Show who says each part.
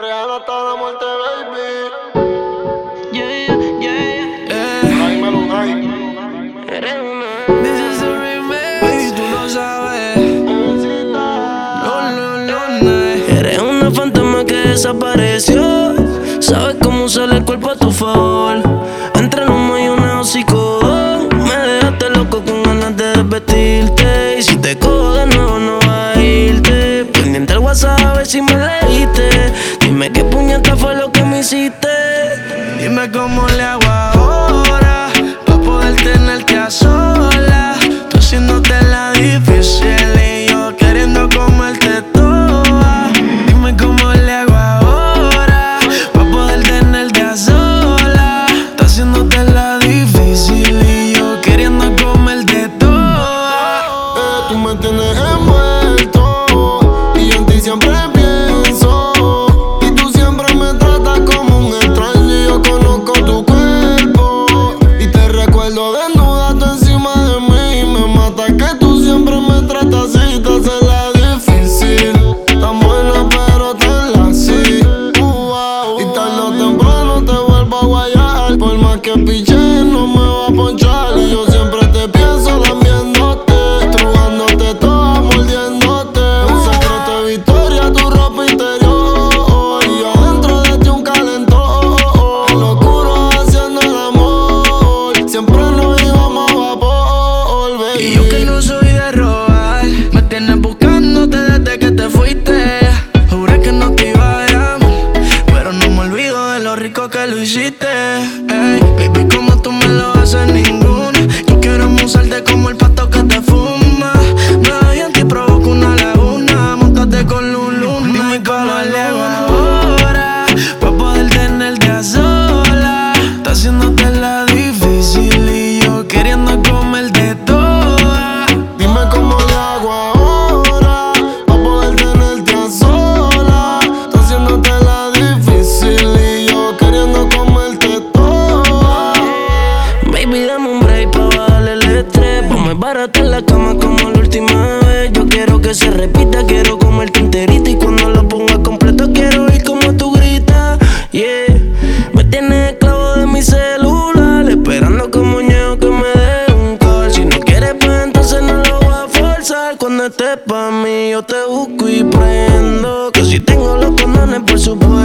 Speaker 1: Rihanna está de muerte, baby.
Speaker 2: Yeah, yeah, yeah.
Speaker 1: Ay, Melonay.
Speaker 2: Eres una. This is a remix. Baby, tú lo sabes. No, no, no, no. Eres una fantasma que desapareció. Sabes cómo usar el cuerpo a tu favor. Entre el humo y una hocicón. Me dejaste loco con ganas de desvestirte. Y si te cojo de nuevo no vas a irte. Pendiente al WhatsApp a ver si me leíste. Dime qué puñeta fue lo que me hiciste. Dime cómo le hago ahora pa' poder tenerte a solas. Tú haciéndote la difícil y yo queriendo comerte toda. Dime cómo le hago ahora pa' poder tenerte a solas. Tú haciéndote la difícil y yo queriendo comerte toda.
Speaker 1: Tú me tienes envuelto y yo en ti siempre pienso. Y tú siempre me tratas como un extraño y yo conozco tu cuerpo. Y te recuerdo desnuda tú encima de mí y me mata que tú siempre me tratas así. Te haces la difícil, tan buena pero tan así. Y tarde o temprano te vuelvo a guayar. Por más que piche no me va a ponchar. Y yo siempre te pienso lamiéndote, estrujándote toda, mordiéndote. Un secreto de victoria, tu ropa interior. Y yo adentro de ti un calentón. En lo oscuro haciendo el amor. Siempre nos íbamos a vapor, baby.
Speaker 2: Y yo que no soy de robar, me tienes buscándote desde que te fuiste. Juré que no te iba a llamar, pero no me olvido de lo rico que lo hiciste. Ey, baby, como tú me lo haces ninguna. Yo quiero usarte como el pasto que te fuma. Nada y en ti provoca una laguna. Móntate con Luluna. Dime cómo le hago ahora pa' poder tenerte a sola. Está haciéndote la difícil y yo queriendo comerte toda.
Speaker 1: Dime cómo le hago ahora pa' poder tenerte a sola. Está haciéndote la difícil y yo queriendo comerte toda.
Speaker 2: Baby, dame un break pa' bajarle el estrés. Ponme barata en la cama como la última vez. Yo quiero que se repita, quiero comerte enterita. Y cuando lo ponga completo quiero oír como tú gritas. Yeah, me tienes esclavo de mi celular, esperando como ñeo que me dé un call. Si no quieres pues entonces no lo voy a forzar. Cuando estés pa' mí yo te busco y prendo. Que si tengo los condones por supuesto.